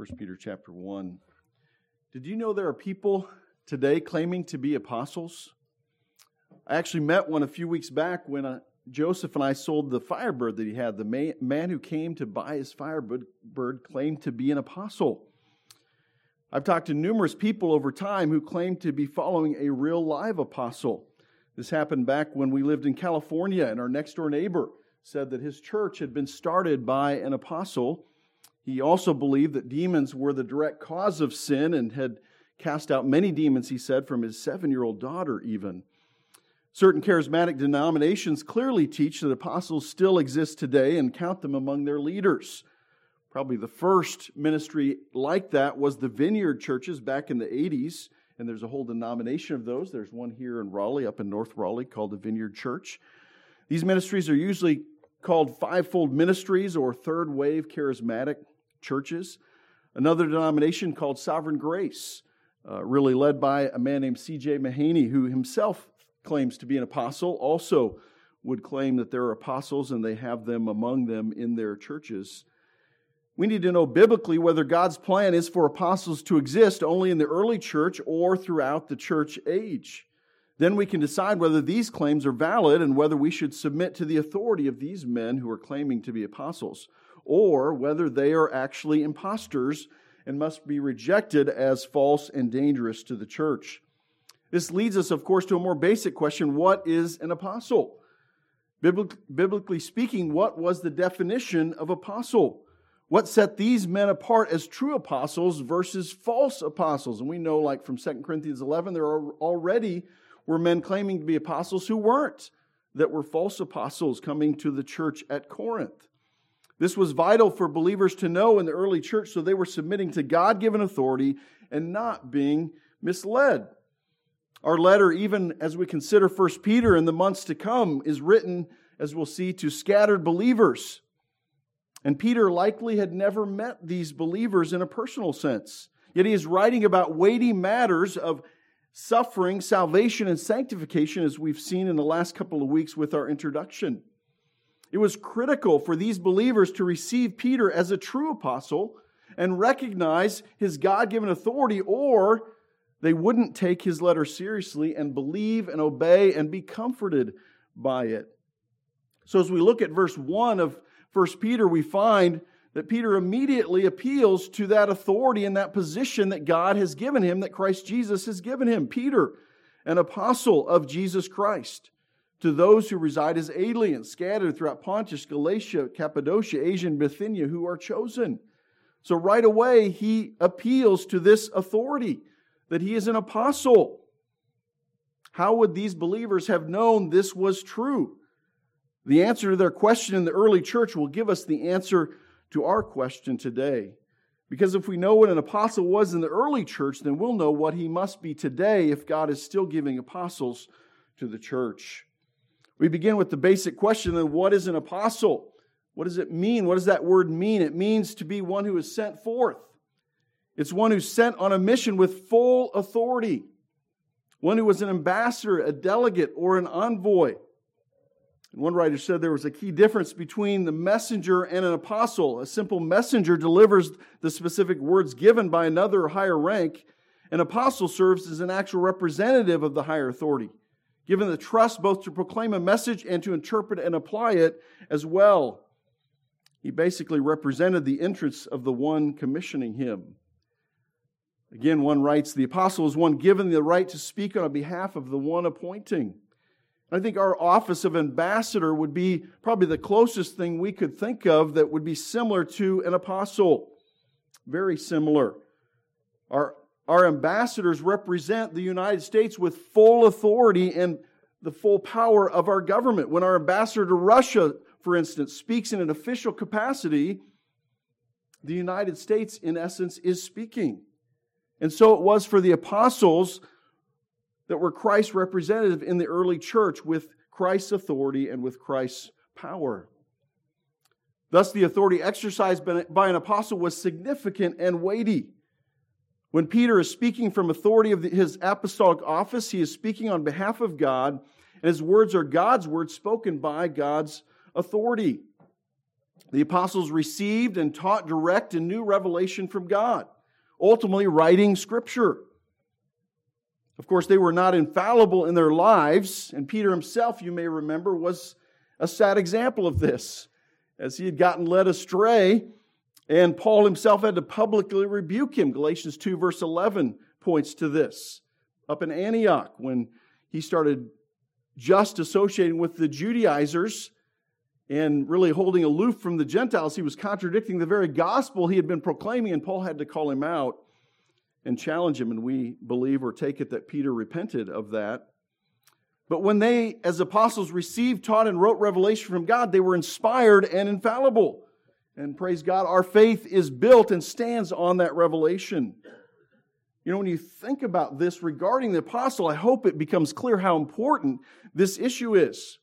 1 Peter chapter 1. Did you know there are people today claiming to be apostles? I actually met one a few weeks back when Joseph and I sold the Firebird that he had. The man who came to buy his Firebird claimed to be an apostle. I've talked to numerous people over time who claim to be following a real live apostle. This happened back when we lived in California, and our next door neighbor said that his church had been started by an apostle. He also believed that demons were the direct cause of sin and had cast out many demons, he said, from his 7-year-old daughter even. Certain charismatic denominations clearly teach that apostles still exist today and count them among their leaders. Probably the first ministry like that was the Vineyard churches back in the 80s, and there's a whole denomination of those. There's one here in Raleigh, up in North Raleigh, called the Vineyard Church. These ministries are usually called fivefold ministries or third wave charismatic churches. Another denomination called Sovereign Grace, really led by a man named C.J. Mahaney, who himself claims to be an apostle, also would claim that there are apostles and they have them among them in their churches. We need to know biblically whether God's plan is for apostles to exist only in the early church or throughout the church age. Then we can decide whether these claims are valid and whether we should submit to the authority of these men who are claiming to be apostles, or whether they are actually imposters and must be rejected as false and dangerous to the church. This leads us, of course, to a more basic question: what is an apostle? Biblically speaking, what was the definition of apostle? What set these men apart as true apostles versus false apostles? And we know, like from 2 Corinthians 11, there already were men claiming to be apostles who weren't, that were false apostles coming to the church at Corinth. This was vital for believers to know in the early church, so they were submitting to God-given authority and not being misled. Our letter, even as we consider 1 Peter in the months to come, is written, as we'll see, to scattered believers. And Peter likely had never met these believers in a personal sense. Yet he is writing about weighty matters of suffering, salvation, and sanctification, as we've seen in the last couple of weeks with our introduction. It was critical for these believers to receive Peter as a true apostle and recognize his God-given authority, or they wouldn't take his letter seriously and believe and obey and be comforted by it. So as we look at verse 1 of 1 Peter, we find that Peter immediately appeals to that authority and that position that God has given him, that Christ Jesus has given him. Peter, an apostle of Jesus Christ, to those who reside as aliens, scattered throughout Pontus, Galatia, Cappadocia, Asia, and Bithynia, who are chosen. So right away, he appeals to this authority, that he is an apostle. How would these believers have known this was true? The answer to their question in the early church will give us the answer to our question today. Because if we know what an apostle was in the early church, then we'll know what he must be today if God is still giving apostles to the church. We begin with the basic question of what is an apostle? What does it mean? What does that word mean? It means to be one who is sent forth. It's one who's sent on a mission with full authority. One who was an ambassador, a delegate, or an envoy. And one writer said there was a key difference between the messenger and an apostle. A simple messenger delivers the specific words given by another higher rank. An apostle serves as an actual representative of the higher authority, given the trust both to proclaim a message and to interpret and apply it as well. He basically represented the interests of the one commissioning him. Again, one writes, the apostle is one given the right to speak on behalf of the one appointing. I think our office of ambassador would be probably the closest thing we could think of that would be similar to an apostle. Very similar. Our ambassadors represent the United States with full authority and the full power of our government. When our ambassador to Russia, for instance, speaks in an official capacity, the United States, in essence, is speaking. And so it was for the apostles that were Christ's representative in the early church with Christ's authority and with Christ's power. Thus, the authority exercised by an apostle was significant and weighty. When Peter is speaking from authority of his apostolic office, he is speaking on behalf of God, and his words are God's words spoken by God's authority. The apostles received and taught direct and new revelation from God, ultimately writing Scripture. Of course, they were not infallible in their lives, and Peter himself, you may remember, was a sad example of this, as he had gotten led astray, and Paul himself had to publicly rebuke him. Galatians 2 verse 11 points to this. Up in Antioch, when he started just associating with the Judaizers and really holding aloof from the Gentiles, he was contradicting the very gospel he had been proclaiming, and Paul had to call him out and challenge him, and we believe or take it that Peter repented of that. But when they, as apostles, received, taught, and wrote revelation from God, they were inspired and infallible. And praise God, our faith is built and stands on that revelation. You know, when you think about this regarding the apostle, I hope it becomes clear how important this issue is.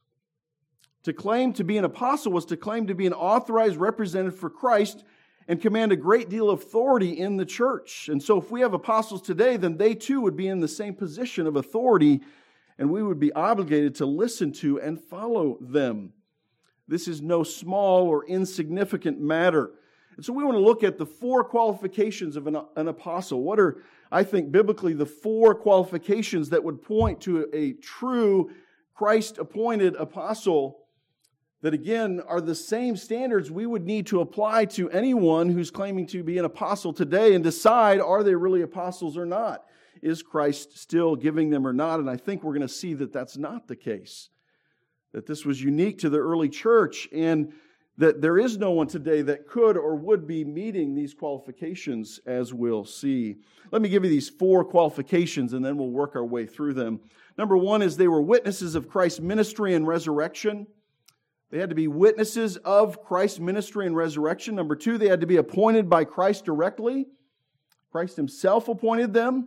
To claim to be an apostle was to claim to be an authorized representative for Christ and command a great deal of authority in the church. And so if we have apostles today, then they too would be in the same position of authority, and we would be obligated to listen to and follow them. This is no small or insignificant matter. And so we want to look at the 4 qualifications of an apostle. What are, I think, biblically the 4 qualifications that would point to a true Christ-appointed apostle that, again, are the same standards we would need to apply to anyone who's claiming to be an apostle today and decide, are they really apostles or not? Is Christ still giving them or not? And I think we're going to see that that's not the case. That this was unique to the early church, and that there is no one today that could or would be meeting these qualifications, as we'll see. Let me give you these 4 qualifications, and then we'll work our way through them. Number 1 is they were witnesses of Christ's ministry and resurrection. They had to be witnesses of Christ's ministry and resurrection. Number 2, they had to be appointed by Christ directly. Christ himself appointed them.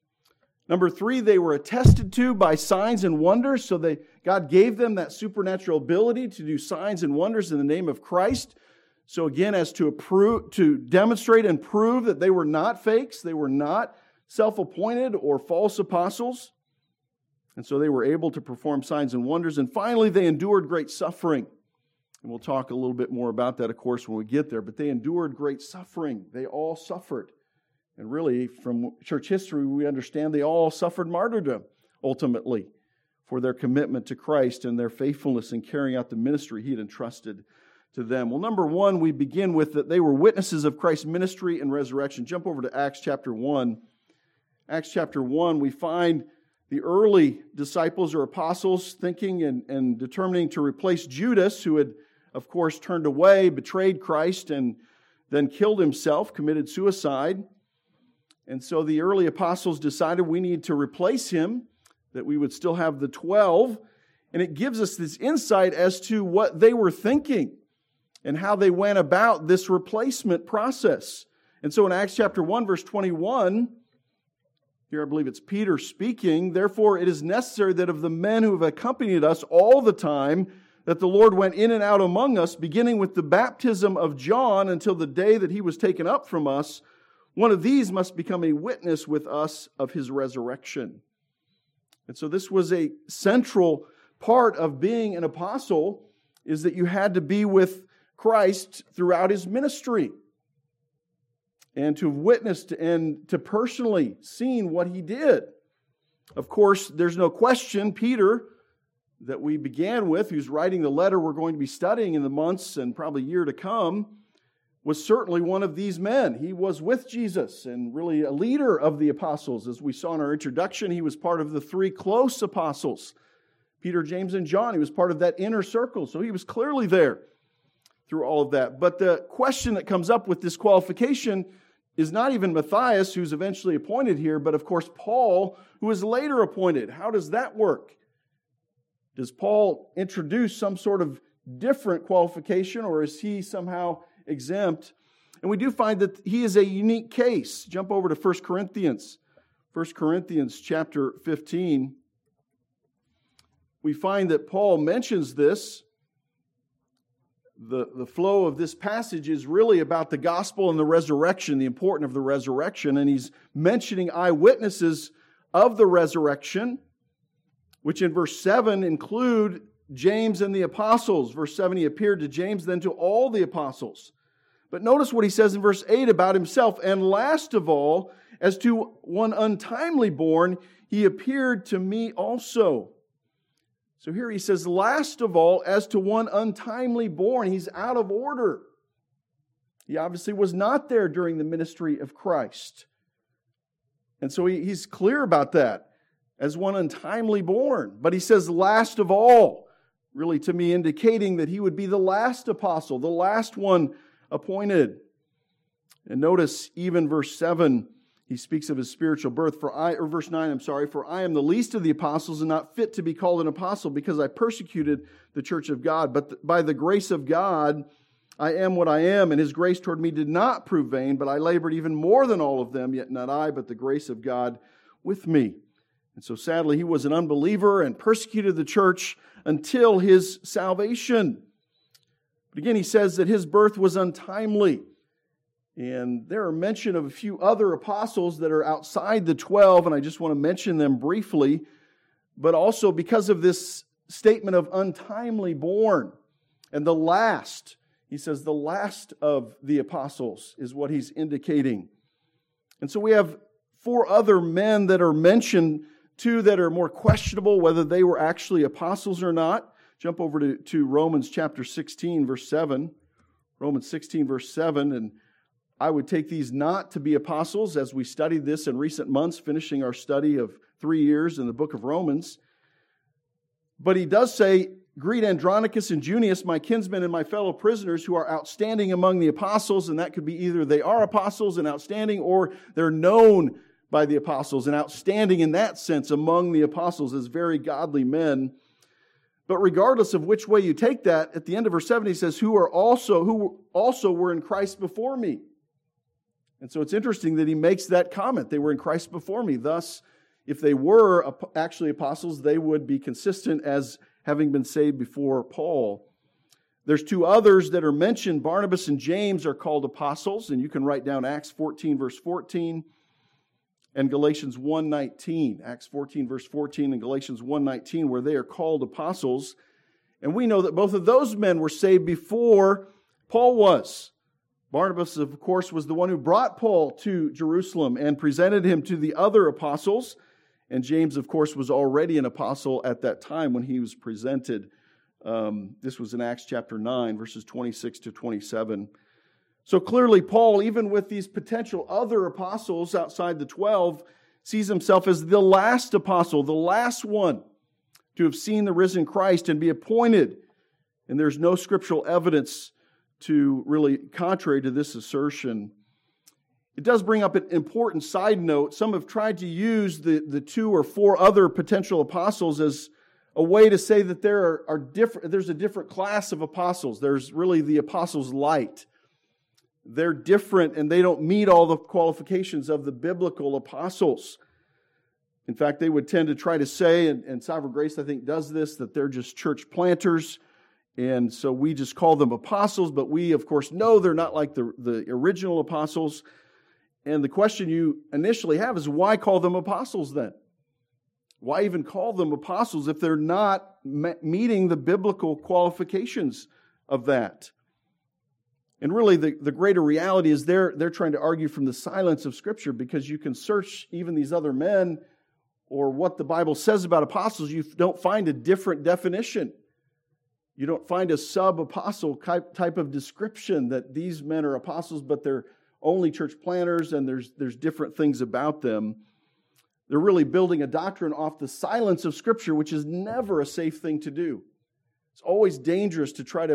Number 3, they were attested to by signs and wonders. So God gave them that supernatural ability to do signs and wonders in the name of Christ. So again, as to demonstrate and prove that they were not fakes, they were not self-appointed or false apostles. And so they were able to perform signs and wonders. And finally, they endured great suffering. And we'll talk a little bit more about that, of course, when we get there. But they endured great suffering. They all suffered. And really, from church history, we understand they all suffered martyrdom, ultimately, for their commitment to Christ and their faithfulness in carrying out the ministry He had entrusted to them. Well, number 1, we begin with that they were witnesses of Christ's ministry and resurrection. Jump over to Acts chapter 1. Acts chapter 1, we find the early disciples or apostles thinking and determining to replace Judas, who had, of course, turned away, betrayed Christ, and then killed himself, committed suicide. And so the early apostles decided we need to replace him, that we would still have the 12. And it gives us this insight as to what they were thinking and how they went about this replacement process. And so in Acts chapter 1, verse 21, here I believe it's Peter speaking, "Therefore it is necessary that of the men who have accompanied us all the time, that the Lord went in and out among us, beginning with the baptism of John until the day that he was taken up from us, one of these must become a witness with us of his resurrection." And so this was a central part of being an apostle, is that you had to be with Christ throughout his ministry and to have witnessed and to personally seen what he did. Of course, there's no question, Peter, that we began with, who's writing the letter we're going to be studying in the months and probably year to come, was certainly one of these men. He was with Jesus and really a leader of the apostles. As we saw in our introduction, he was part of the 3 close apostles, Peter, James, and John. He was part of that inner circle, so he was clearly there through all of that. But the question that comes up with this qualification is not even Matthias, who's eventually appointed here, but of course Paul, who was later appointed. How does that work? Does Paul introduce some sort of different qualification, or is he somehow exempt? And we do find that he is a unique case. Jump over to 1 Corinthians. 1 Corinthians chapter 15. We find that Paul mentions this. The flow of this passage is really about the gospel and the resurrection, the importance of the resurrection. And he's mentioning eyewitnesses of the resurrection, which in verse 7 include James and the apostles. Verse 7, he appeared to James, then to all the apostles. But notice what he says in verse 8 about himself. And last of all, as to one untimely born, he appeared to me also. So here he says, last of all, as to one untimely born. He's out of order. He obviously was not there during the ministry of Christ. And so he's clear about that, as one untimely born. But he says, last of all, really to me indicating that he would be the last apostle, the last one appointed. And notice even verse 7, he speaks of his spiritual birth. Verse 9, for I am the least of the apostles and not fit to be called an apostle because I persecuted the church of God. But by the grace of God, I am what I am, and His grace toward me did not prove vain, but I labored even more than all of them, yet not I, but the grace of God with me. And so sadly, he was an unbeliever and persecuted the church until his salvation. But again, he says that his birth was untimely. And there are mention of a few other apostles that are outside the 12, and I just want to mention them briefly. But also because of this statement of untimely born and the last, he says the last of the apostles is what he's indicating. And so we have 4 other men that are mentioned, 2 that are more questionable whether they were actually apostles or not. Jump over to Romans chapter 16, verse 7. Romans 16, verse 7. And I would take these not to be apostles as we studied this in recent months, finishing our study of 3 years in the book of Romans. But he does say, greet Andronicus and Junius, my kinsmen and my fellow prisoners who are outstanding among the apostles. And that could be either they are apostles and outstanding, or they're known by the apostles and outstanding in that sense among the apostles as very godly men. But regardless of which way you take that, at the end of verse 7 he says, who also were in Christ before me. And so it's interesting that he makes that comment. They were in Christ before me. Thus, if they were actually apostles, they would be consistent as having been saved before Paul. There's 2 others that are mentioned. Barnabas and James are called apostles, and you can write down Acts 14, verse 14, and Galatians 1:19. Acts 14, verse 14, and Galatians 1:19, where they are called apostles. And we know that both of those men were saved before Paul was. Barnabas, of course, was the one who brought Paul to Jerusalem and presented him to the other apostles. And James, of course, was already an apostle at that time when he was presented. This was in Acts chapter 9, verses 26 to 27. So clearly, Paul, even with these potential other apostles outside the 12, sees himself as the last apostle, the last one to have seen the risen Christ and be appointed. And there's no scriptural evidence to really contrary to this assertion. It does bring up an important side note. Some have tried to use the 2 or 4 other potential apostles as a way to say that there's a different class of apostles. There's really the apostles light. They're different and they don't meet all the qualifications of the biblical apostles. In fact, they would tend to try to say, and Sovereign Grace I think does this, that they're just church planters. And so we just call them apostles, but we, of course, know they're not like the original apostles. And the question you initially have is, why call them apostles then? Why even call them apostles if they're not meeting the biblical qualifications of that? And really, the greater reality is they're trying to argue from the silence of Scripture, because you can search even these other men or what the Bible says about apostles, you don't find a different definition. You don't find a sub-apostle type of description that these men are apostles, but they're only church planters and there's different things about them. They're really building a doctrine off the silence of Scripture, which is never a safe thing to do. It's always dangerous to try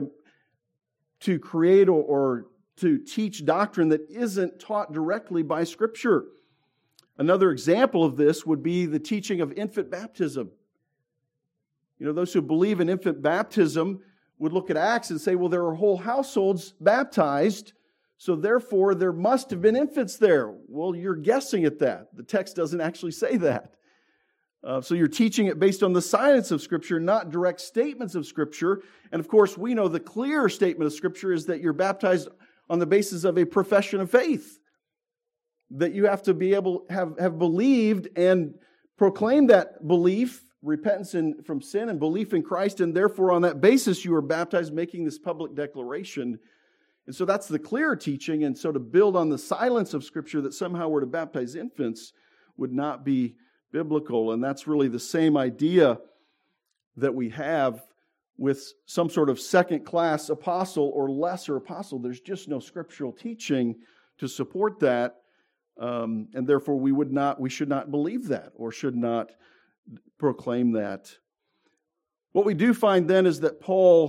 to create or to teach doctrine that isn't taught directly by Scripture. Another example of this would be the teaching of infant baptism. You know, those who believe in infant baptism would look at Acts and say, well, there are whole households baptized, so therefore there must have been infants there. Well, you're guessing at that. The text doesn't actually say that. So you're teaching it based on the silence of Scripture, not direct statements of Scripture. And of course, we know the clear statement of Scripture is that you're baptized on the basis of a profession of faith. That you have to be able have believed and proclaim that belief repentance from sin and belief in Christ, and therefore on that basis you are baptized, making this public declaration. And so that's the clear teaching, and so to build on the silence of Scripture that somehow we're to baptize infants would not be biblical. And that's really the same idea that we have with some sort of second-class apostle or lesser apostle. There's just no scriptural teaching to support that, and therefore we should not believe that or should not proclaim that. What we do find then is that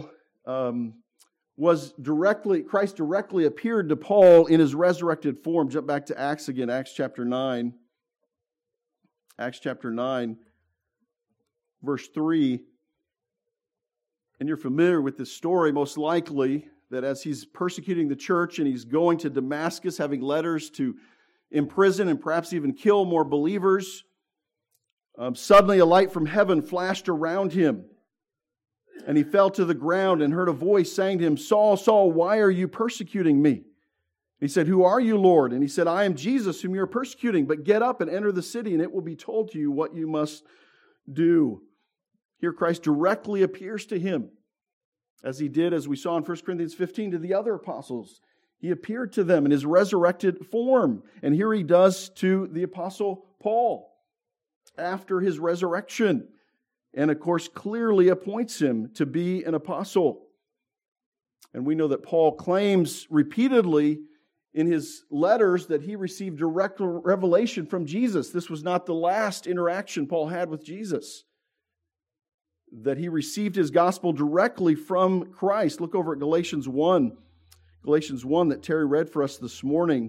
Christ directly appeared to Paul in his resurrected form. Jump back to Acts again, Acts chapter 9. Acts chapter 9, verse 3. And you're familiar with this story, most likely, that as he's persecuting the church and he's going to Damascus, having letters to imprison and perhaps even kill more believers, suddenly a light from heaven flashed around him. And he fell to the ground and heard a voice saying to him, "Saul, Saul, why are you persecuting me?" He said, "Who are you, Lord?" And he said, "I am Jesus, whom you are persecuting. But get up and enter the city, and it will be told to you what you must do." Here Christ directly appears to him, as he did, as we saw in 1 Corinthians 15, to the other apostles. He appeared to them in his resurrected form. And here he does to the apostle Paul after his resurrection. And of course, clearly appoints him to be an apostle. And we know that Paul claims repeatedly in his letters that he received direct revelation from Jesus. This was not the last interaction Paul had with Jesus, that he received his gospel directly from Christ. Look over at Galatians 1 that Terry read for us this morning.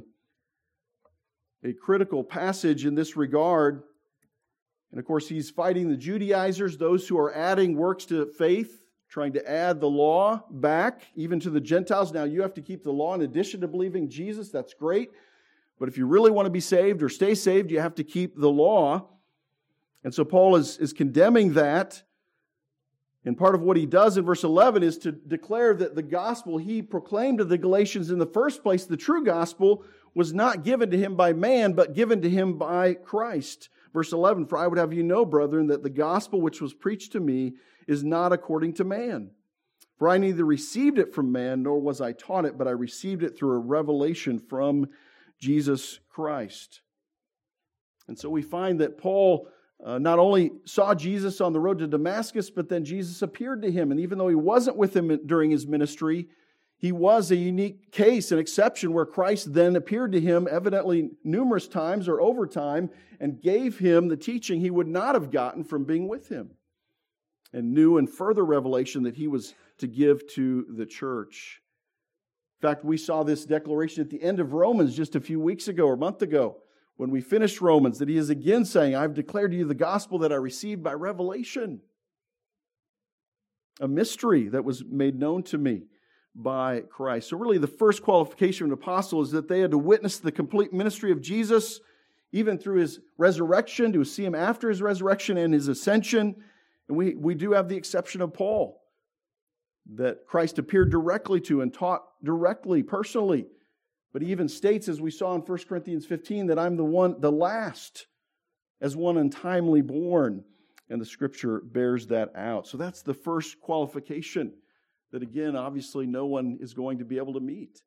A critical passage in this regard. And of course, he's fighting the Judaizers, those who are adding works to faith, trying to add the law back, even to the Gentiles. Now, you have to keep the law in addition to believing Jesus. That's great. But if you really want to be saved or stay saved, you have to keep the law. And so Paul is condemning that. And part of what he does in verse 11 is to declare that the gospel he proclaimed to the Galatians in the first place, the true gospel, was not given to him by man, but given to him by Christ. Verse 11, "For I would have you know, brethren, that the gospel which was preached to me is not according to man. For I neither received it from man, nor was I taught it, but I received it through a revelation from Jesus Christ." And so we find that Paul not only saw Jesus on the road to Damascus, but then Jesus appeared to him. And even though he wasn't with him during his ministry, he was a unique case, an exception, where Christ then appeared to him evidently numerous times or over time and gave him the teaching he would not have gotten from being with him, and new and further revelation that he was to give to the church. In fact, we saw this declaration at the end of Romans just a few weeks ago or a month ago when we finished Romans, that he is again saying, "I've declared to you the gospel that I received by revelation." A mystery that was made known to me by Christ. So really the first qualification of an apostle is that they had to witness the complete ministry of Jesus, even through his resurrection, to see him after his resurrection and his ascension. And we do have the exception of Paul, that Christ appeared directly to and taught directly, personally. But he even states, as we saw in 1 Corinthians 15, that I'm the last, as one untimely born. And the Scripture bears that out. So that's the first qualification that, again, obviously no one is going to be able to meet.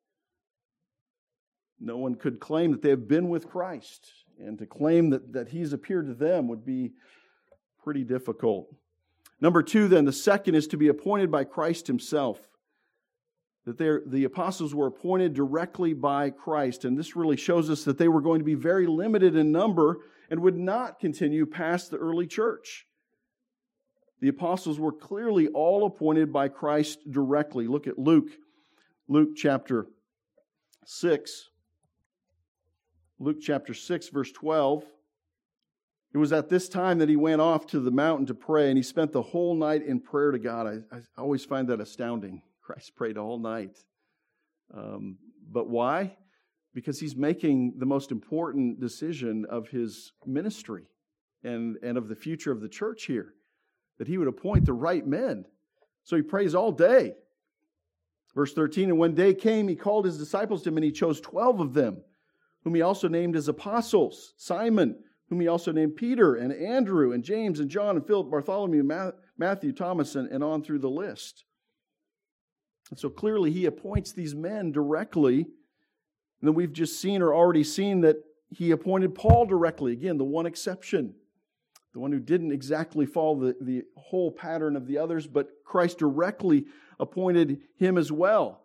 No one could claim that they have been with Christ. And to claim that he's appeared to them would be pretty difficult. Number two, then, the second is to be appointed by Christ himself. That the apostles were appointed directly by Christ. And this really shows us that they were going to be very limited in number and would not continue past the early church. The apostles were clearly all appointed by Christ directly. Look at Luke chapter 6. Luke chapter 6, verse 12. It was at this time that he went off to the mountain to pray, and he spent the whole night in prayer to God. I always find that astounding. Christ prayed all night. But why? Because he's making the most important decision of his ministry and of the future of the church here, that he would appoint the right men. So he prays all day. Verse 13, "And when day came, he called his disciples to him, and he chose 12 of them, whom he also named as apostles: Simon, whom he also named Peter and Andrew and James and John and Philip, Bartholomew, Matthew, Thomas, and on through the list. And so clearly he appoints these men directly. And then we've just seen or already seen that he appointed Paul directly. Again, the one exception. The one who didn't exactly follow the whole pattern of the others, but Christ directly appointed him as well.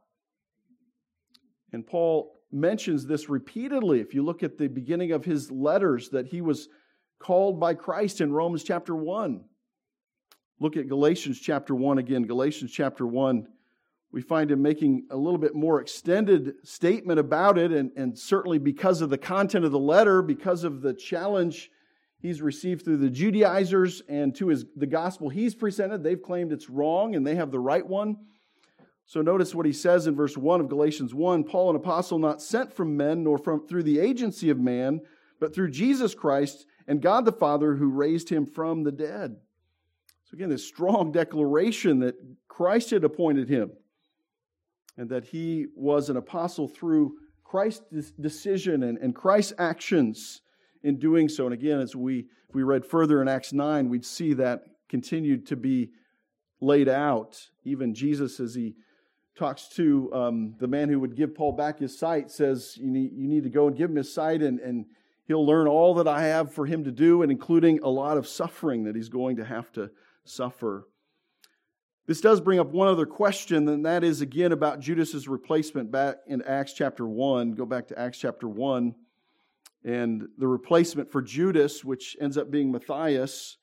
And Paul mentions this repeatedly. If you look at the beginning of his letters, that he was called by Christ in Romans chapter 1. Look at Galatians chapter 1 again. Galatians chapter 1. We find him making a little bit more extended statement about it, and certainly because of the content of the letter, because of the challenge he's received through the Judaizers and to the gospel he's presented. They've claimed it's wrong and they have the right one. So notice what he says in verse 1 of Galatians 1, Paul, an apostle not sent from men nor through the agency of man, but through Jesus Christ and God the Father who raised him from the dead. So again, this strong declaration that Christ had appointed him and that he was an apostle through Christ's decision and Christ's actions in doing so. And again, as if we read further in Acts 9, we'd see that continued to be laid out. Even Jesus, as he talks to the man who would give Paul back his sight, says, you need to go and give him his sight, and he'll learn all that I have for him to do, and including a lot of suffering that he's going to have to suffer. This does bring up one other question, and that is again about Judas's replacement back in Acts chapter 1. Go back to Acts chapter 1. And the replacement for Judas, which ends up being Matthias.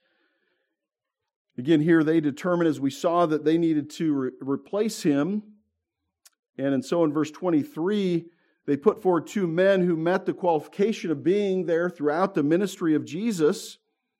Again, here they determined, as we saw, that they needed to replace him. And so in verse 23, they put forward two men who met the qualification of being there throughout the ministry of Jesus.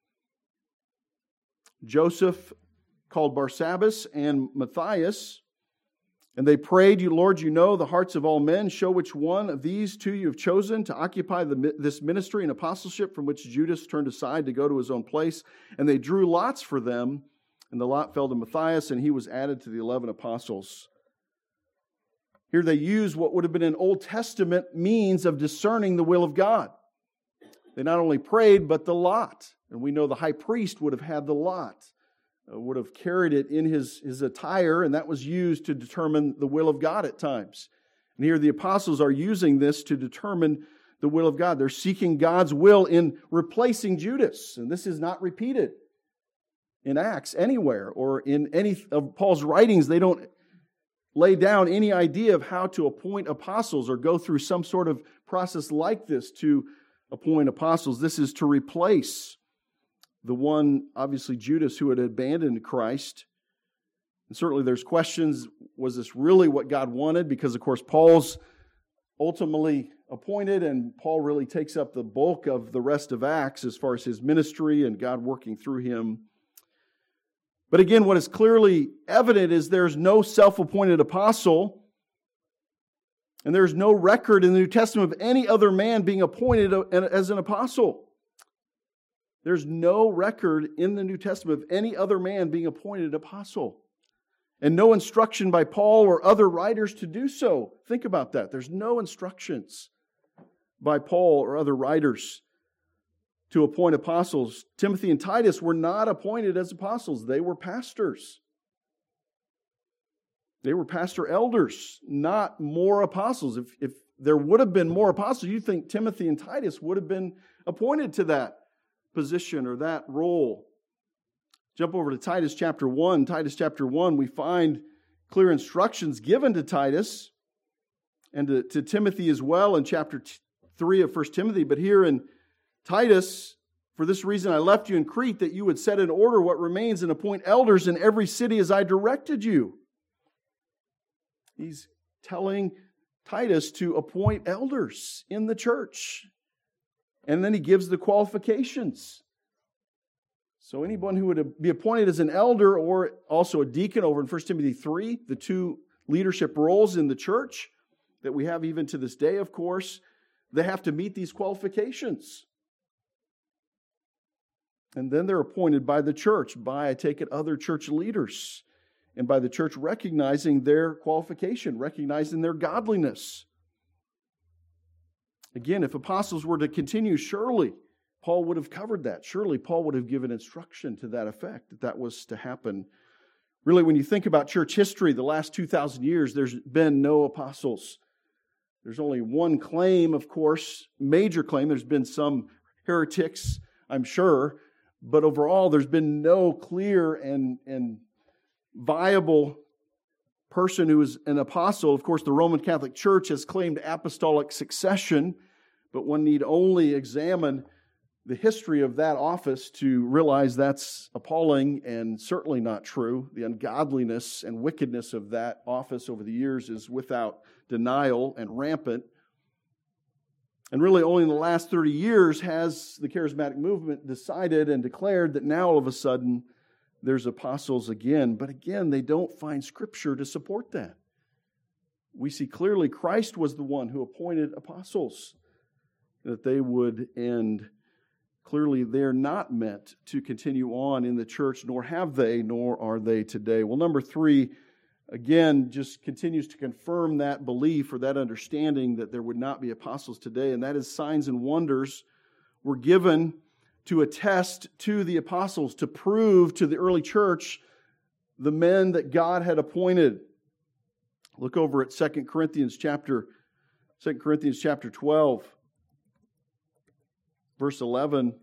Joseph, called Barsabbas, and Matthias. And they prayed, "You, Lord, you know the hearts of all men. Show which one of these two you have chosen to occupy this ministry and apostleship from which Judas turned aside to go to his own place." And they drew lots for them, and the lot fell to Matthias, and he was added to the 11 apostles. Here they use what would have been an Old Testament means of discerning the will of God. They not only prayed, but the lot. And we know the high priest would have had the lot. Would have carried it in his attire, and that was used to determine the will of God at times. And here the apostles are using this to determine the will of God. They're seeking God's will in replacing Judas. And this is not repeated in Acts anywhere or in any of Paul's writings. They don't lay down any idea of how to appoint apostles or go through some sort of process like this to appoint apostles. This is to replace the one, obviously Judas, who had abandoned Christ. And certainly there's questions, was this really what God wanted? Because of course Paul's ultimately appointed, and Paul really takes up the bulk of the rest of Acts as far as his ministry and God working through him. But again, what is clearly evident is there's no self-appointed apostle, and there's no record in the New Testament of any other man being appointed as an apostle. There's no record in the New Testament of any other man being appointed apostle. And no instruction by Paul or other writers to do so. Think about that. There's no instructions by Paul or other writers to appoint apostles. Timothy and Titus were not appointed as apostles. They were pastors. They were pastor elders, not more apostles. If there would have been more apostles, you'd think Timothy and Titus would have been appointed to that position or that role. Jump over to Titus chapter 1. Titus chapter 1, we find clear instructions given to Titus and to Timothy as well in chapter 3 of 1 Timothy. But here in Titus, "For this reason I left you in Crete, that you would set in order what remains and appoint elders in every city as I directed you." He's telling Titus to appoint elders in the church. And then he gives the qualifications. So anyone who would be appointed as an elder or also a deacon over in 1 Timothy 3, the two leadership roles in the church that we have even to this day, of course, they have to meet these qualifications. And then they're appointed by the church, by, I take it, other church leaders, and by the church recognizing their qualification, recognizing their godliness. Again, if apostles were to continue, surely Paul would have covered that. Surely Paul would have given instruction to that effect, that that was to happen. Really, when you think about church history, the last 2,000 years, there's been no apostles. There's only one claim, of course, major claim. There's been some heretics, I'm sure, but overall, there's been no clear and viable person who is an apostle. Of course, the Roman Catholic Church has claimed apostolic succession, but one need only examine the history of that office to realize that's appalling and certainly not true. The ungodliness and wickedness of that office over the years is without denial and rampant. And really only in the last 30 years has the charismatic movement decided and declared that now all of a sudden there's apostles again. But again, they don't find Scripture to support that. We see clearly Christ was the one who appointed apostles, that they would end. Clearly, they're not meant to continue on in the church, nor have they, nor are they today. Well, number 3, again, just continues to confirm that belief or that understanding that there would not be apostles today, and that is signs and wonders were given to attest to the apostles, to prove to the early church the men that God had appointed. Look over at 2 Corinthians chapter 12. Verse 11,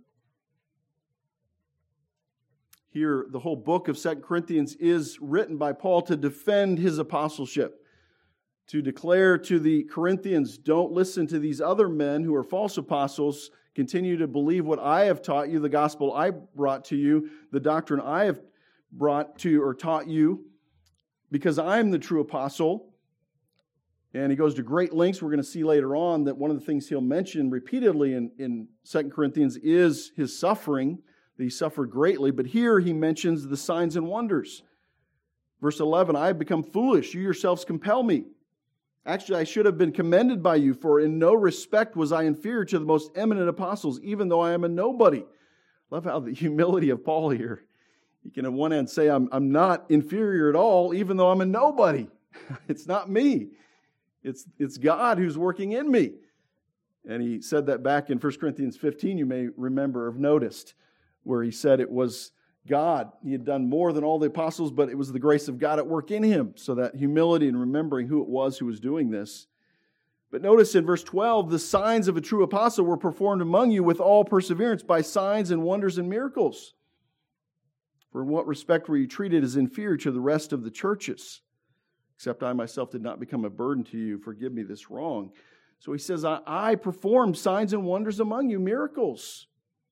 here the whole book of 2 Corinthians is written by Paul to defend his apostleship, to declare to the Corinthians, don't listen to these other men who are false apostles, continue to believe what I have taught you, the gospel I brought to you, the doctrine I have brought to or taught you, because I'm the true apostle. And he goes to great lengths. We're going to see later on that one of the things he'll mention repeatedly in 2 Corinthians is his suffering, that he suffered greatly. But here he mentions the signs and wonders. Verse 11, I have become foolish. You yourselves compel me. Actually, I should have been commended by you, for in no respect was I inferior to the most eminent apostles, even though I am a nobody. Love how the humility of Paul here. He can on one hand say, I'm not inferior at all, even though I'm a nobody. It's not me. It's God who's working in me. And he said that back in 1 Corinthians 15, you may remember or have noticed, where he said it was God. He had done more than all the apostles, but it was the grace of God at work in him. So that humility and remembering who it was who was doing this. But notice in verse 12, the signs of a true apostle were performed among you with all perseverance by signs and wonders and miracles. For in what respect were you treated as inferior to the rest of the churches? Except I myself did not become a burden to you. Forgive me this wrong. So he says, I performed signs and wonders among you, miracles,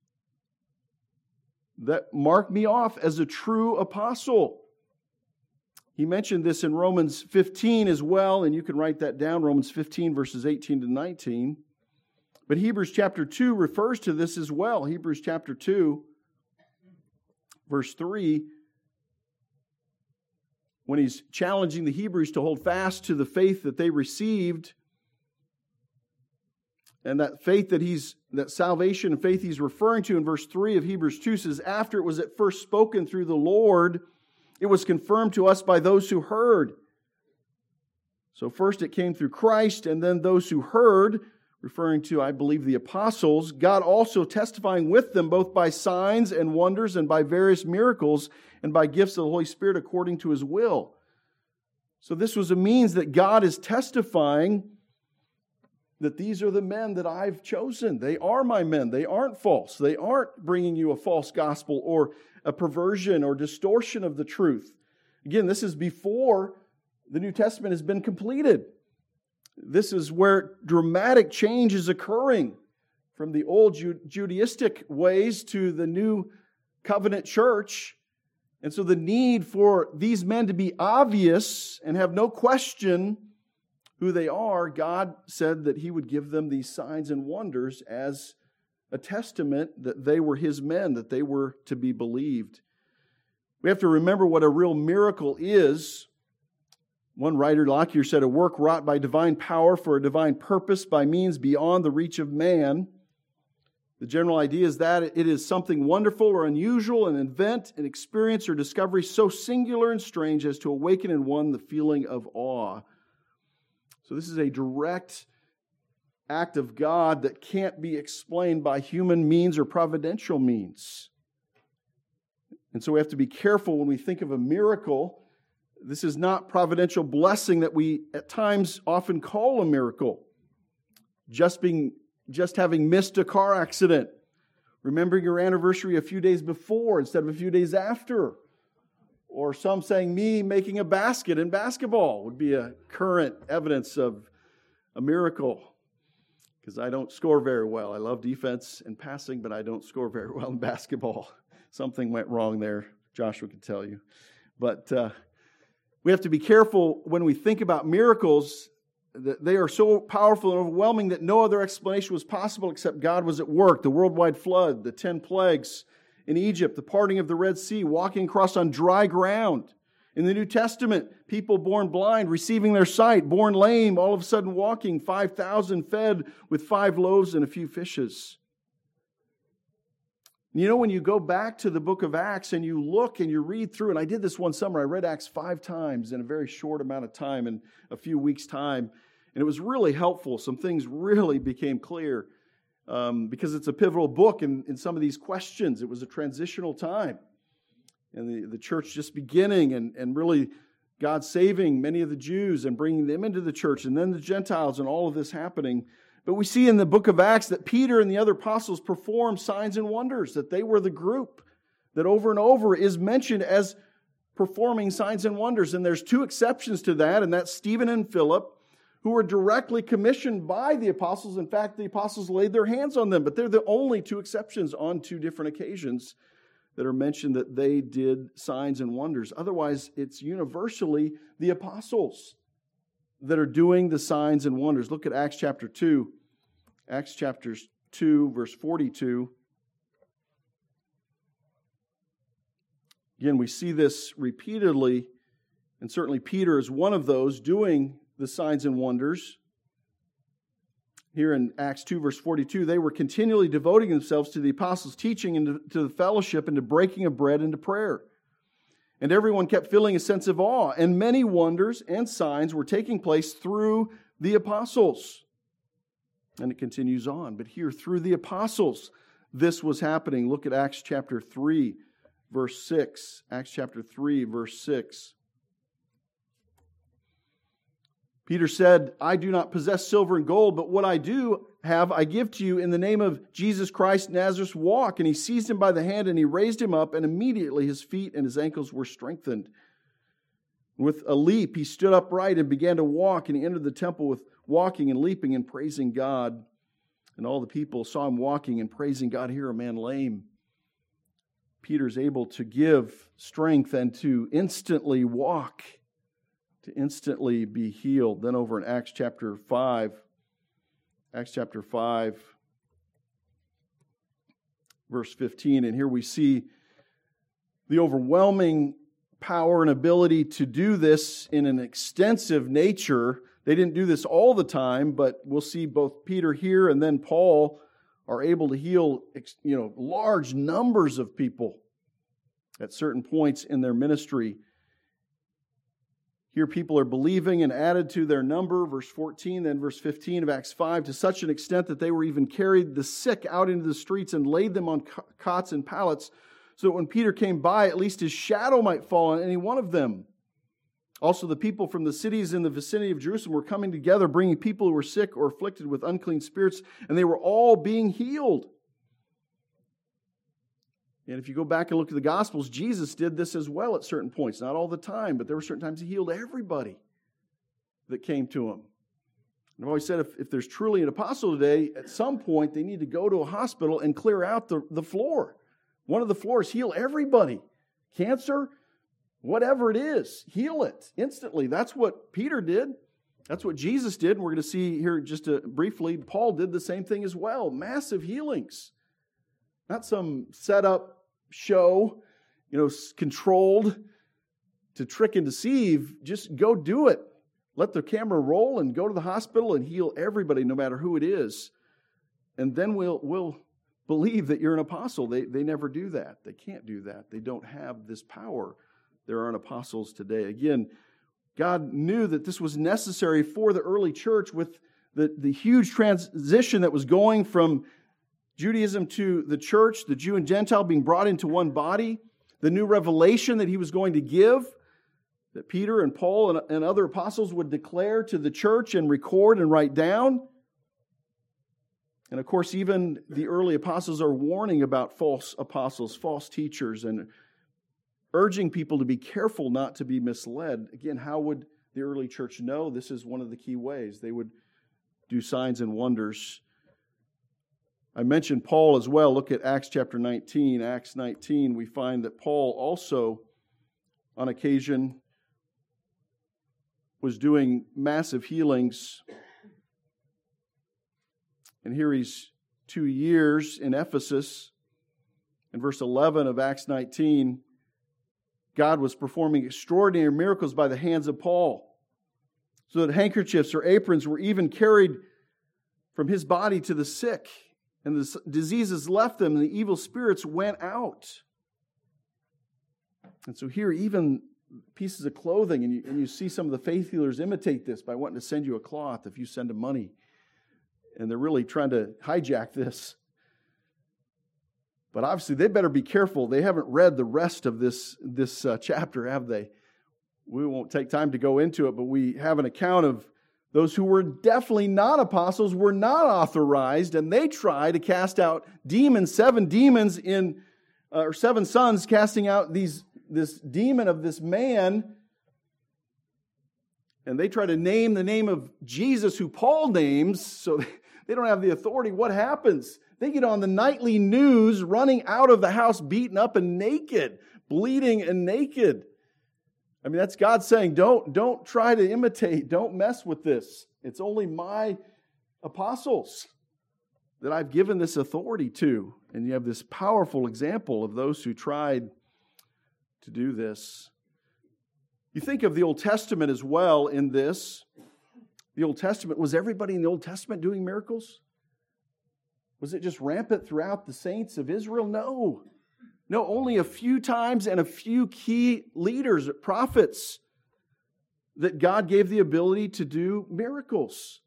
that mark me off as a true apostle. He mentioned this in Romans 15 as well, and you can write that down, Romans 15, verses 18 to 19. But Hebrews chapter 2 refers to this as well. Hebrews chapter 2, verse 3, when he's challenging the Hebrews to hold fast to the faith that they received, and that faith that salvation and faith he's referring to in verse 3 of Hebrews 2 says, after it was at first spoken through the Lord, it was confirmed to us by those who heard. So first it came through Christ, and then those who heard, referring to, I believe, the apostles, God also testifying with them both by signs and wonders and by various miracles and by gifts of the Holy Spirit according to His will. So this was a means that God is testifying that these are the men that I've chosen. They are my men. They aren't false. They aren't bringing you a false gospel or a perversion or distortion of the truth. Again, this is before the New Testament has been completed. This is where dramatic change is occurring from the old Judaistic ways to the new covenant church. And so the need for these men to be obvious and have no question who they are, God said that He would give them these signs and wonders as a testament that they were His men, that they were to be believed. We have to remember what a real miracle is. One writer, Lockyer, said, a work wrought by divine power for a divine purpose by means beyond the reach of man. The general idea is that it is something wonderful or unusual, an event, an experience or discovery so singular and strange as to awaken in one the feeling of awe. So this is a direct act of God that can't be explained by human means or providential means. And so we have to be careful when we think of a miracle. This is not providential blessing that we at times often call a miracle. Just having missed a car accident, remembering your anniversary a few days before instead of a few days after, or some saying me making a basket in basketball would be a current evidence of a miracle. Because I don't score very well. I love defense and passing, but I don't score very well in basketball. Something went wrong there, Joshua could tell you. But we have to be careful when we think about miracles that they are so powerful and overwhelming that no other explanation was possible except God was at work. The worldwide flood, the 10 plagues in Egypt, the parting of the Red Sea, walking across on dry ground. In the New Testament, people born blind, receiving their sight, born lame, all of a sudden walking, 5,000 fed with 5 loaves and a few fishes. You know, when you go back to the book of Acts and you look and you read through, and I did this one summer, I read Acts 5 times in a very short amount of time, in a few weeks' time, and it was really helpful. Some things really became clear because it's a pivotal book in some of these questions. It was a transitional time. And the church just beginning and really God saving many of the Jews and bringing them into the church, and then the Gentiles and all of this happening. But we see in the book of Acts that Peter and the other apostles performed signs and wonders, that they were the group that over and over is mentioned as performing signs and wonders. And there's 2 exceptions to that, and that's Stephen and Philip, who were directly commissioned by the apostles. In fact, the apostles laid their hands on them, but they're the only 2 exceptions on 2 different occasions that are mentioned that they did signs and wonders. Otherwise, it's universally the apostles that are doing the signs and wonders. Look at Acts chapter 2. Acts chapter 2, verse 42. Again, we see this repeatedly, and certainly Peter is one of those doing the signs and wonders. Here in Acts 2, verse 42, they were continually devoting themselves to the apostles' teaching and to the fellowship and to breaking of bread and to prayer. And everyone kept feeling a sense of awe, and many wonders and signs were taking place through the apostles. And it continues on. But here, through the apostles, this was happening. Look at Acts chapter 3, verse 6. Acts chapter 3, verse 6. Peter said, I do not possess silver and gold, but what I do have, I give to you in the name of Jesus Christ, Nazareth, walk. And he seized him by the hand and he raised him up, and immediately his feet and his ankles were strengthened. With a leap, he stood upright and began to walk, and he entered the temple with walking and leaping and praising God. And all the people saw him walking and praising God. Here, a man lame. Peter's able to give strength and to instantly walk, to instantly be healed. Then over in Acts chapter 5, verse 15, and here we see the overwhelming power and ability to do this in an extensive nature. They didn't do this all the time, but we'll see both Peter here and then Paul are able to heal, large numbers of people at certain points in their ministry. Here people are believing and added to their number, verse 14, then verse 15 of Acts 5, to such an extent that they were even carried the sick out into the streets and laid them on cots and pallets, so that when Peter came by, at least his shadow might fall on any one of them. Also, the people from the cities in the vicinity of Jerusalem were coming together, bringing people who were sick or afflicted with unclean spirits, and they were all being healed. And if you go back and look at the Gospels, Jesus did this as well at certain points. Not all the time, but there were certain times he healed everybody that came to him. And I've always said if there's truly an apostle today, at some point they need to go to a hospital and clear out the floor. One of the floors, heal everybody. Cancer, whatever it is, heal it instantly. That's what Peter did. That's what Jesus did. And we're going to see here just briefly, Paul did the same thing as well. Massive healings. Not some set-up show, controlled to trick and deceive. Just go do it. Let the camera roll and go to the hospital and heal everybody, no matter who it is. And then we'll believe that you're an apostle. They never do that. They can't do that. They don't have this power. There aren't apostles today. Again, God knew that this was necessary for the early church with the huge transition that was going from Judaism to the church, the Jew and Gentile being brought into one body, the new revelation that he was going to give, that Peter and Paul and other apostles would declare to the church and record and write down. And of course, even the early apostles are warning about false apostles, false teachers, and urging people to be careful not to be misled. Again, how would the early church know? This is one of the key ways. They would do signs and wonders. I mentioned Paul as well. Look at Acts chapter 19. Acts 19, we find that Paul also, on occasion, was doing massive healings. And here he's 2 years in Ephesus. In verse 11 of Acts 19, God was performing extraordinary miracles by the hands of Paul, so that handkerchiefs or aprons were even carried from his body to the sick, and the diseases left them, and the evil spirits went out. And so here, even pieces of clothing, and you see some of the faith healers imitate this by wanting to send you a cloth if you send them money. And they're really trying to hijack this. But obviously, they better be careful. They haven't read the rest of this chapter, have they? We won't take time to go into it, but we have an account of those who were definitely not apostles, were not authorized, and they try to cast out demons, 7 demons or 7 sons casting out this demon of this man. And they try to name the name of Jesus, who Paul names, so they don't have the authority. What happens? They get on the nightly news running out of the house beaten up and naked, bleeding and naked. I mean, that's God saying, don't try to imitate. Don't mess with this. It's only my apostles that I've given this authority to. And you have this powerful example of those who tried to do this. You think of the Old Testament as well in this. The Old Testament, was everybody in the Old Testament doing miracles? Was it just rampant throughout the saints of Israel? No. No, only a few times and a few key leaders, prophets, that God gave the ability to do miracles.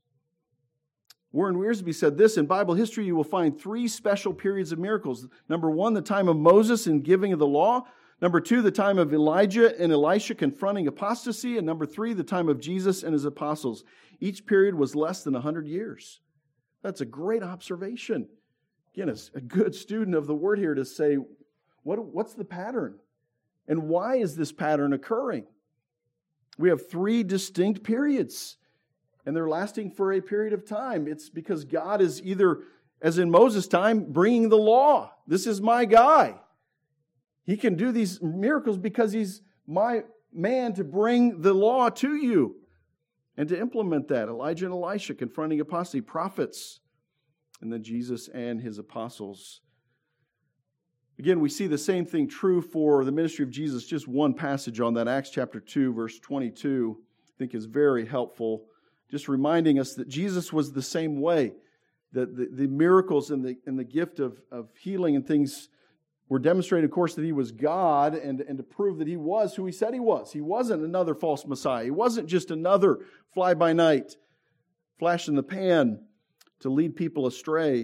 Warren Wiersbe said this: in Bible history you will find 3 special periods of miracles. Number 1, the time of Moses in giving of the law. Number 2, the time of Elijah and Elisha confronting apostasy. And number 3, the time of Jesus and his apostles. Each period was less than 100 years. That's a great observation. Again, it's a good student of the Word here to say, what's the pattern? And why is this pattern occurring? We have 3 distinct periods, and they're lasting for a period of time. It's because God is either, as in Moses' time, bringing the law. This is my guy. He can do these miracles because he's my man to bring the law to you and to implement that. Elijah and Elisha confronting apostasy, prophets, and then Jesus and his apostles. Again, we see the same thing true for the ministry of Jesus. Just one passage on that, Acts chapter 2, verse 22, I think is very helpful. Just reminding us that Jesus was the same way. That the miracles and the gift of healing and things were demonstrated, of course, that he was God, and to prove that he was who he said he was. He wasn't another false Messiah. He wasn't just another fly-by-night, flash in the pan to lead people astray.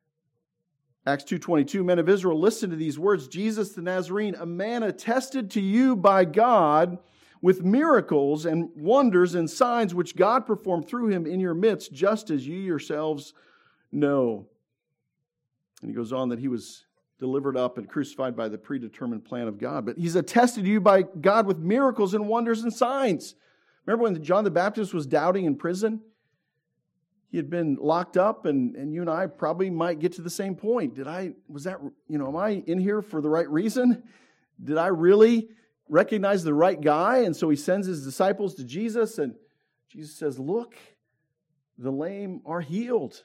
Acts 2:22, men of Israel, listen to these words. Jesus the Nazarene, a man attested to you by God with miracles and wonders and signs which God performed through him in your midst, just as you yourselves know. And he goes on that he was delivered up and crucified by the predetermined plan of God. But he's attested to you by God with miracles and wonders and signs. Remember when John the Baptist was doubting in prison? He had been locked up, and you and I probably might get to the same point. am I in here for the right reason? Did I really recognize the right guy? And so he sends his disciples to Jesus, and Jesus says, look, the lame are healed.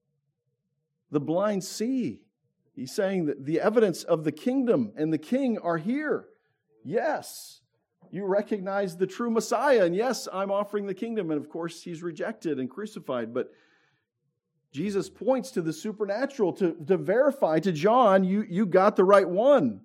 The blind see. He's saying that the evidence of the kingdom and the king are here. Yes, you recognize the true Messiah. And yes, I'm offering the kingdom. And of course, he's rejected and crucified. But Jesus points to the supernatural to verify to John, you got the right one.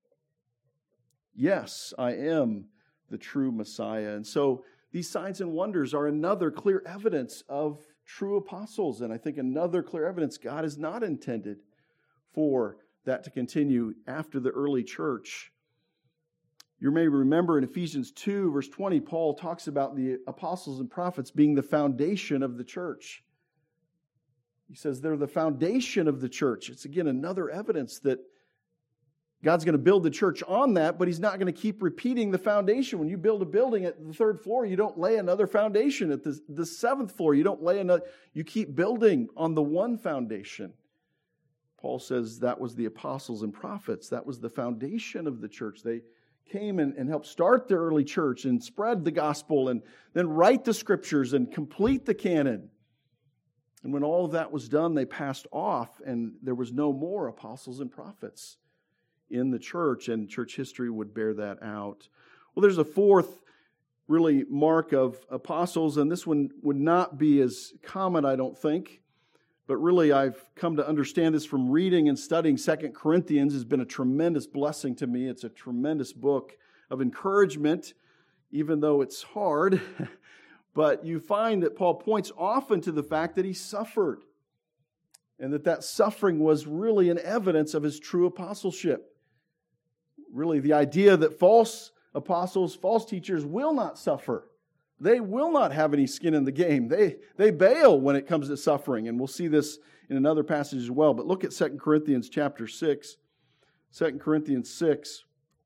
Yes, I am the true Messiah. And so these signs and wonders are another clear evidence of true apostles. And I think another clear evidence, God is not intended for that to continue after the early church. You may remember in Ephesians 2, verse 20, Paul talks about the apostles and prophets being the foundation of the church. He says they're the foundation of the church. It's again another evidence that God's going to build the church on that, but He's not going to keep repeating the foundation. When you build a building at the third floor, you don't lay another foundation. At the seventh floor, you don't lay another. You keep building on the one foundation. Paul says that was the apostles and prophets. That was the foundation of the church. They came and helped start the early church and spread the gospel and then write the scriptures and complete the canon. And when all of that was done, they passed off and there was no more apostles and prophets in the church, and church history would bear that out. Well, there's a fourth really mark of apostles, and this one would not be as common, I don't think. But really, I've come to understand this from reading and studying 2 Corinthians. Has been a tremendous blessing to me. It's a tremendous book of encouragement, even though it's hard. But you find that Paul points often to the fact that he suffered, and that suffering was really an evidence of his true apostleship. Really, the idea that false apostles, false teachers will not suffer. They will not have any skin in the game. They bail when it comes to suffering. And we'll see this in another passage as well. But look at 2 Corinthians chapter 6. 2 Corinthians 6,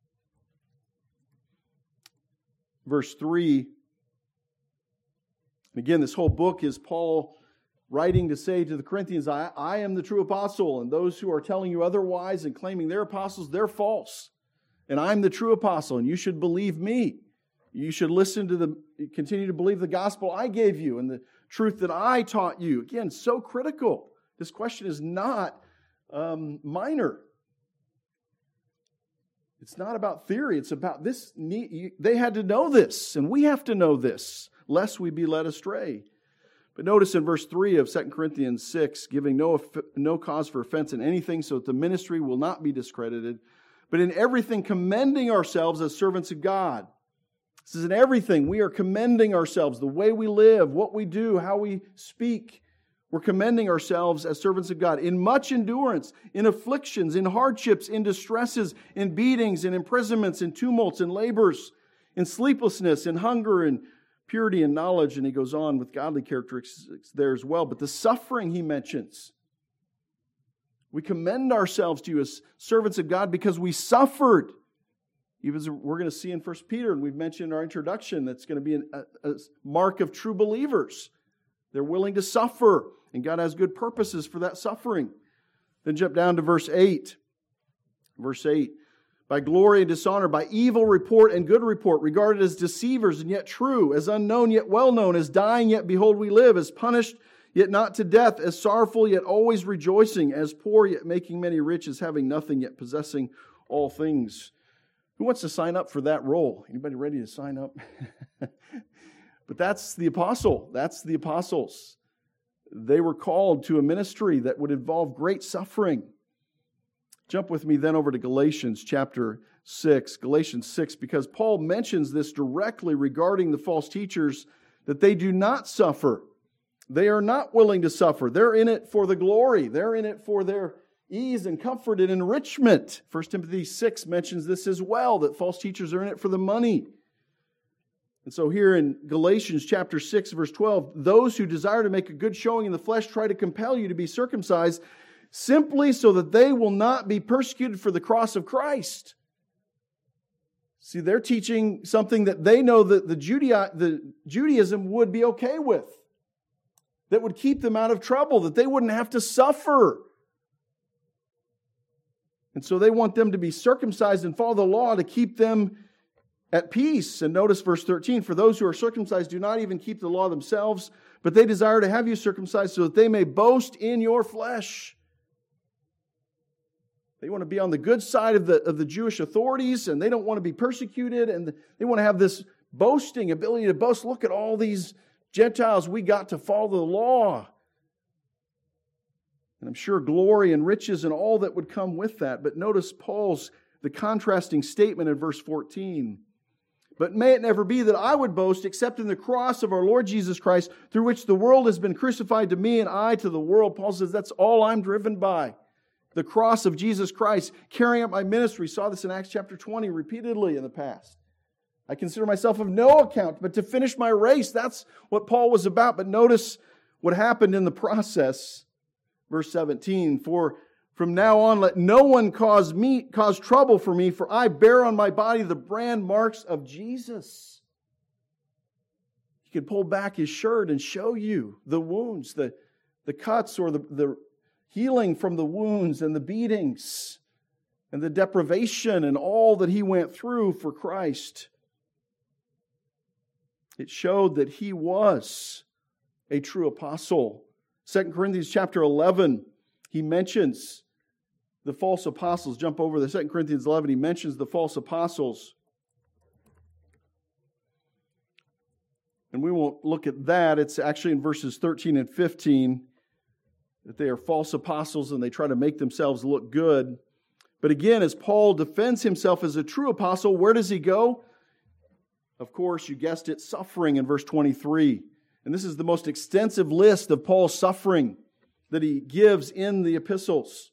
verse 3. Again, this whole book is Paul writing to say to the Corinthians, I am the true apostle, and those who are telling you otherwise and claiming they're apostles, they're false. And I'm the true apostle, and you should believe me. You should continue to believe the gospel I gave you and the truth that I taught you. Again, so critical. This question is not minor. It's not about theory. It's about this. They had to know this, and we have to know this, lest we be led astray. But notice in verse 3 of 2 Corinthians 6, giving no cause for offense in anything, so that the ministry will not be discredited, but in everything commending ourselves as servants of God. This is in everything. We are commending ourselves, the way we live, what we do, how we speak. We're commending ourselves as servants of God in much endurance, in afflictions, in hardships, in distresses, in beatings, in imprisonments, in tumults, in labors, in sleeplessness, in hunger, in purity and knowledge. And he goes on with godly characteristics there as well. But the suffering he mentions, we commend ourselves to you as servants of God because we suffered. Even as we're going to see in 1 Peter, and we've mentioned in our introduction, that's going to be a mark of true believers. They're willing to suffer, and God has good purposes for that suffering. Then jump down to verse 8. Verse 8. By glory and dishonor, by evil report and good report, regarded as deceivers and yet true, as unknown yet well known, as dying yet behold we live, as punished yet not to death, as sorrowful yet always rejoicing, as poor yet making many rich, as having nothing yet possessing all things. Who wants to sign up for that role? Anybody ready to sign up? But that's the apostle. That's the apostles. They were called to a ministry that would involve great suffering. Jump with me then over to Galatians chapter 6. Galatians 6, because Paul mentions this directly regarding the false teachers, that they do not suffer. They are not willing to suffer. They're in it for the glory. They're in it for their ease and comfort and enrichment. 1 Timothy 6 mentions this as well, that false teachers are in it for the money. And so here in Galatians chapter 6, verse 12, those who desire to make a good showing in the flesh try to compel you to be circumcised simply so that they will not be persecuted for the cross of Christ. See, they're teaching something that they know that the Judaism would be okay with, that would keep them out of trouble, that they wouldn't have to suffer. And so they want them to be circumcised and follow the law to keep them at peace. And notice verse 13, for those who are circumcised do not even keep the law themselves, but they desire to have you circumcised so that they may boast in your flesh. They want to be on the good side of the Jewish authorities, and they don't want to be persecuted, and they want to have this boasting ability to boast. Look at all these Gentiles, we got to follow the law. And I'm sure glory and riches and all that would come with that. But notice the contrasting statement in verse 14. But may it never be that I would boast except in the cross of our Lord Jesus Christ, through which the world has been crucified to me and I to the world. Paul says that's all I'm driven by. The cross of Jesus Christ, carrying out my ministry. Saw this in Acts chapter 20 repeatedly in the past. I consider myself of no account, but to finish my race. That's what Paul was about. But notice what happened in the process. Verse 17, for from now on let no one cause trouble for me, for I bear on my body the brand marks of Jesus. He could pull back his shirt and show you the wounds, the cuts or the healing from the wounds and the beatings and the deprivation and all that he went through for Christ. It showed that he was a true apostle. 2 Corinthians chapter 11, he mentions the false apostles. Jump over to 2 Corinthians 11, he mentions the false apostles. And we won't look at that. It's actually in verses 13 and 15 that they are false apostles and they try to make themselves look good. But again, as Paul defends himself as a true apostle, where does he go? Of course, you guessed it, suffering in verse 23. And this is the most extensive list of Paul's suffering that he gives in the epistles.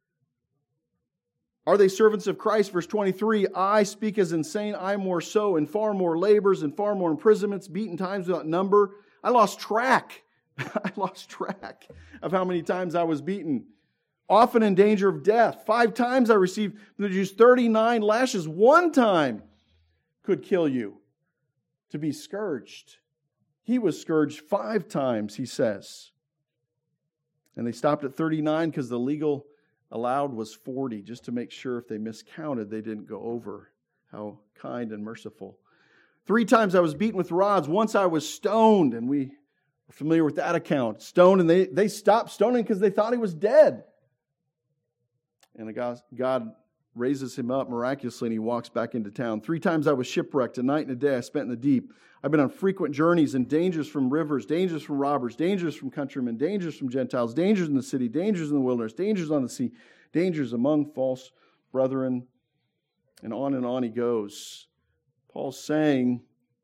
Are they servants of Christ? Verse 23, I speak as insane, I more so, in far more labors and far more imprisonments, beaten times without number. I lost track. I lost track of how many times I was beaten. Often in danger of death. 5 times I received the Jews 39 lashes. 1 time could kill you. To be scourged. He was scourged 5 times, he says. And they stopped at 39 because the legal allowed was 40, just to make sure if they miscounted, they didn't go over. How kind and merciful. 3 times I was beaten with rods. Once I was stoned, and we are familiar with that account. Stoned, and they stopped stoning because they thought he was dead. And God raises him up miraculously, and he walks back into town. 3 times I was shipwrecked. A night and a day I spent in the deep. I've been on frequent journeys and dangers from rivers, dangers from robbers, dangers from countrymen, dangers from Gentiles, dangers in the city, dangers in the wilderness, dangers on the sea, dangers among false brethren. And on he goes. Paul's saying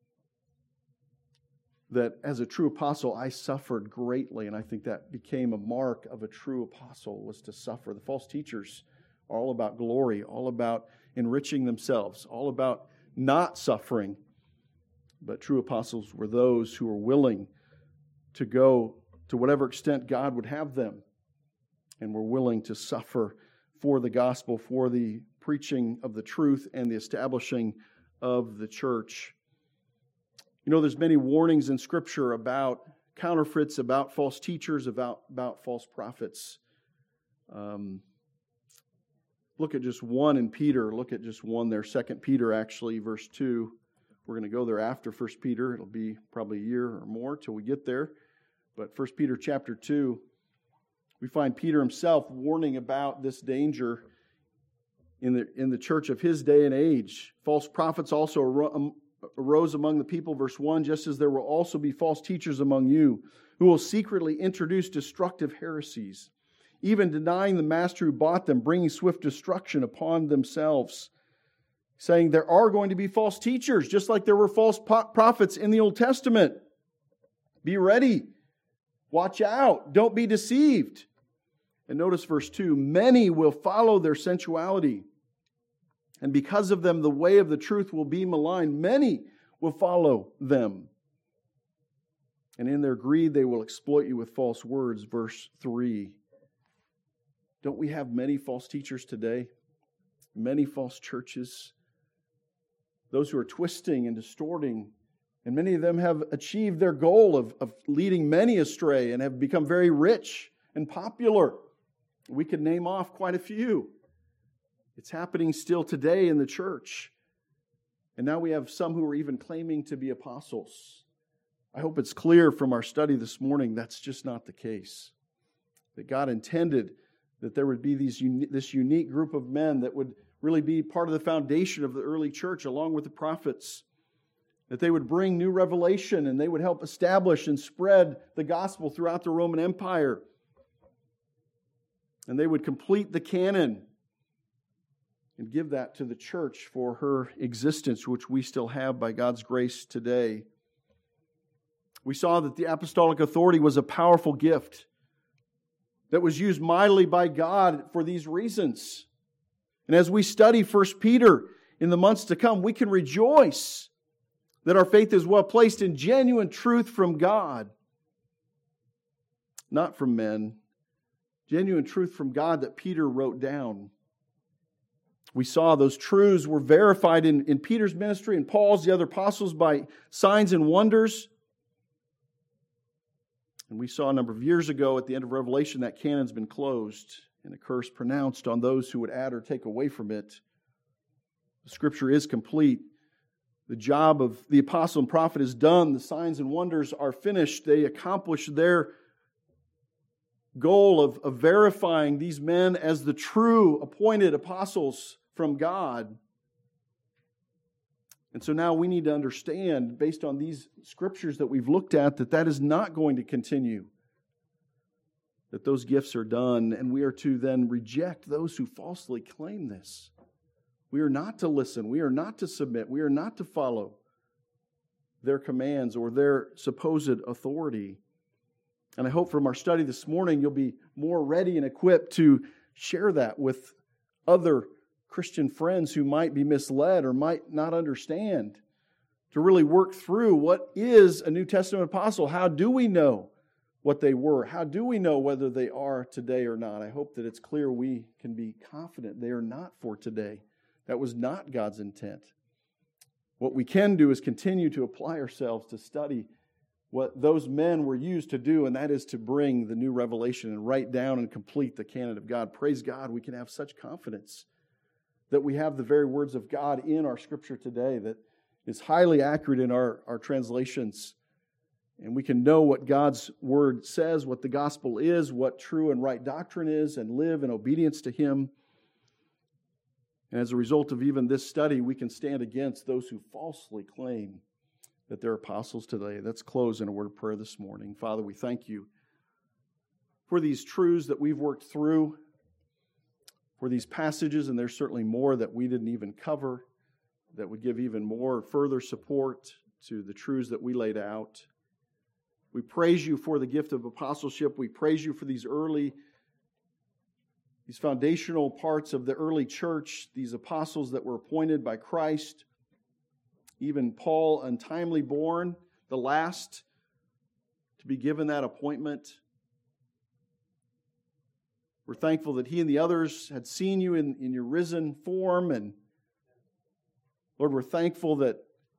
that as a true apostle, I suffered greatly, and I think that became a mark of a true apostle, was to suffer. The false teachers are all about glory, all about enriching themselves, all about not suffering. But true apostles were those who were willing to go to whatever extent God would have them, and were willing to suffer for the gospel, for the preaching of the truth and the establishing of the church. You know, there's many warnings in Scripture about counterfeits, about false teachers, about false prophets. Look at just one in Peter. Look at just one there. 2 Peter, actually, verse 2. We're going to go there after 1 Peter. It'll be probably a year or more till we get there. But 1 Peter chapter 2, we find Peter himself warning about this danger in the church of his day and age. False prophets also arose among the people, verse 1, just as there will also be false teachers among you who will secretly introduce destructive heresies, even denying the master who bought them, bringing swift destruction upon themselves. Saying there are going to be false teachers, just like there were false prophets in the Old Testament. Be ready. Watch out. Don't be deceived. And notice verse 2, many will follow their sensuality. And because of them, the way of the truth will be maligned. Many will follow them. And in their greed, they will exploit you with false words. Verse 3. Don't we have many false teachers today? Many false churches? Those who are twisting and distorting. And many of them have achieved their goal of leading many astray and have become very rich and popular. We could name off quite a few. It's happening still today in the church. And now we have some who are even claiming to be apostles. I hope it's clear from our study this morning that's just not the case. That God intended that there would be this unique group of men that would really be part of the foundation of the early church along with the prophets. That they would bring new revelation and they would help establish and spread the gospel throughout the Roman Empire. And they would complete the canon and give that to the church for her existence, which we still have by God's grace today. We saw that the apostolic authority was a powerful gift that was used mightily by God for these reasons. And as we study 1 Peter in the months to come, we can rejoice that our faith is well placed in genuine truth from God, not from men. Genuine truth from God that Peter wrote down. We saw those truths were verified in Peter's ministry and Paul's, the other apostles, by signs and wonders. And we saw a number of years ago at the end of Revelation that canon's been closed and a curse pronounced on those who would add or take away from it. The Scripture is complete. The job of the apostle and prophet is done. The signs and wonders are finished. They accomplish their goal of verifying these men as the true appointed apostles from God. And so now we need to understand, based on these scriptures that we've looked at, that that is not going to continue. That those gifts are done, and we are to then reject those who falsely claim this. We are not to listen. We are not to submit. We are not to follow their commands or their supposed authority. And I hope from our study this morning you'll be more ready and equipped to share that with other Christian friends who might be misled or might not understand. To really work through what is a New Testament apostle. How do we know what they were? How do we know whether they are today or not? I hope that it's clear we can be confident they are not for today. That was not God's intent. What we can do is continue to apply ourselves to study what those men were used to do, and that is to bring the new revelation and write down and complete the canon of God. Praise God, we can have such confidence that we have the very words of God in our Scripture today that is highly accurate in our translations. And we can know what God's Word says, what the gospel is, what true and right doctrine is, and live in obedience to Him. And as a result of even this study, we can stand against those who falsely claim that they're apostles today. Let's close in a word of prayer this morning. Father, we thank you for these truths that we've worked through, for these passages, and there's certainly more that we didn't even cover that would give even more further support to the truths that we laid out. We praise you for the gift of apostleship. We praise you for these foundational parts of the early church, these apostles that were appointed by Christ. Even Paul, untimely born, the last to be given that appointment. We're thankful that he and the others had seen you in your risen form. And Lord, we're thankful that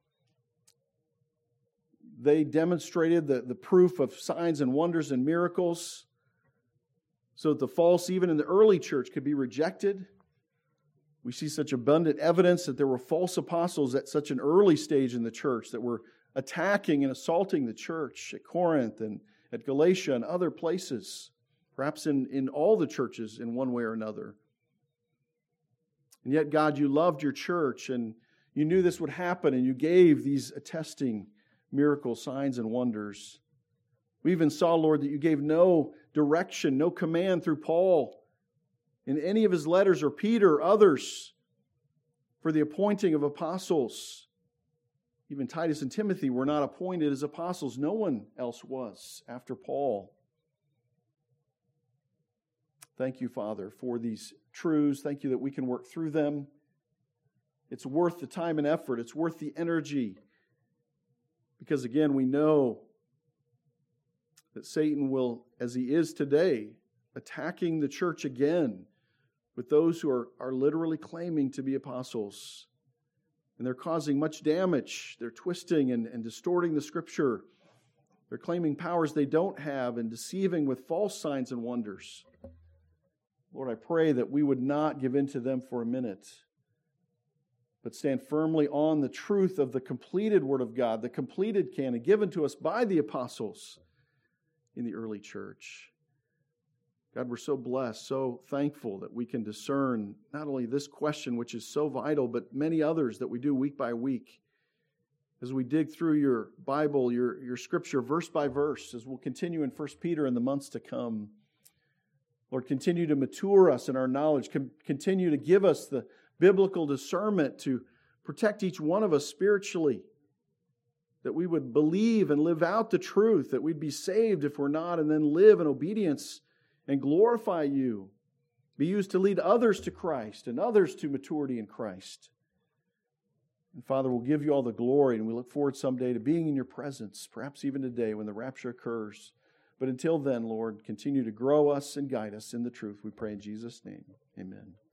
they demonstrated the proof of signs and wonders and miracles so that the false, even in the early church, could be rejected. We see such abundant evidence that there were false apostles at such an early stage in the church that were attacking and assaulting the church at Corinth and at Galatia and other places, perhaps in all the churches in one way or another. And yet, God, you loved your church and you knew this would happen and you gave these attesting miracles, signs, and wonders. We even saw, Lord, that you gave no direction, no command through Paul in any of his letters, or Peter, or others, for the appointing of apostles. Even Titus and Timothy were not appointed as apostles. No one else was after Paul. Thank you, Father, for these truths. Thank you that we can work through them. It's worth the time and effort. It's worth the energy. Because again, we know that Satan will, as he is today, attacking the church again with those who are literally claiming to be apostles. And they're causing much damage. They're twisting and distorting the Scripture. They're claiming powers they don't have and deceiving with false signs and wonders. Lord, I pray that we would not give in to them for a minute, but stand firmly on the truth of the completed Word of God, the completed canon given to us by the apostles in the early church. God, we're so blessed, so thankful that we can discern not only this question, which is so vital, but many others that we do week by week. As we dig through your Bible, your Scripture, verse by verse, as we'll continue in 1 Peter in the months to come. Lord, continue to mature us in our knowledge. Continue to give us the biblical discernment to protect each one of us spiritually, that we would believe and live out the truth, that we'd be saved if we're not, and then live in obedience and glorify You. Be used to lead others to Christ and others to maturity in Christ. And Father, we'll give You all the glory, and we look forward someday to being in Your presence, perhaps even today when the rapture occurs. But until then, Lord, continue to grow us and guide us in the truth. We pray in Jesus' name. Amen.